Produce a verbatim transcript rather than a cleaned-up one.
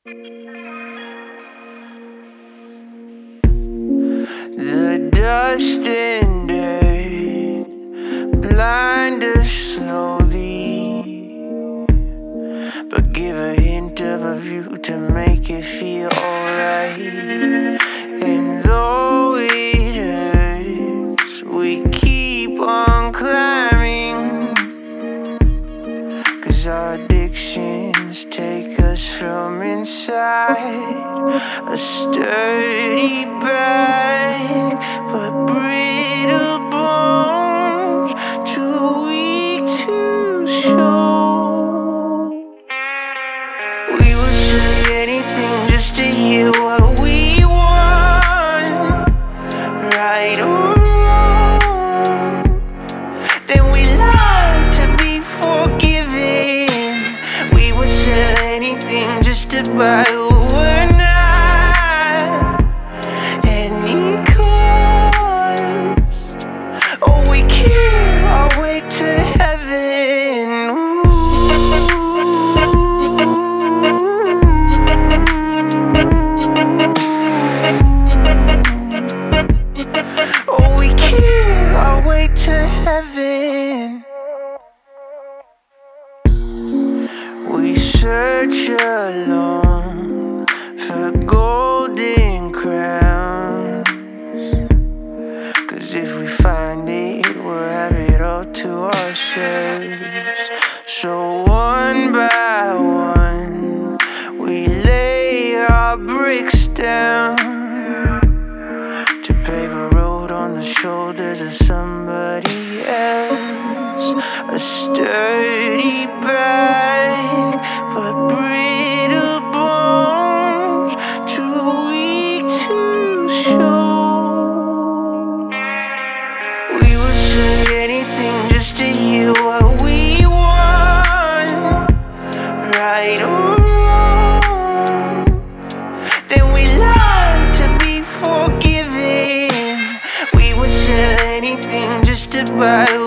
The dust and dirt blind us slowly, but give a hint of a view to make it feel alright. And though it hurts, we keep on climbing, 'cause our addictions take us from inside. A sturdy back, but brittle bones, too weak to show. We would say anything just to hear what we want, right or wrong. Then we lied to be forgiven. We would sell anything just to buy who we're not. Any cause, oh, we care our way to heaven. Oh, we care our way to heaven. We search alone for golden crowns, 'cause if we find it, we'll have it all to ourselves. So one by one, we lay our bricks down to pave a road on the shoulders of somebody else. A sturdy back, but brittle bones, too weak to show. We would say anything just to hear what we want, right or wrong. Then we lied to be forgiven. We would sell anything just to buy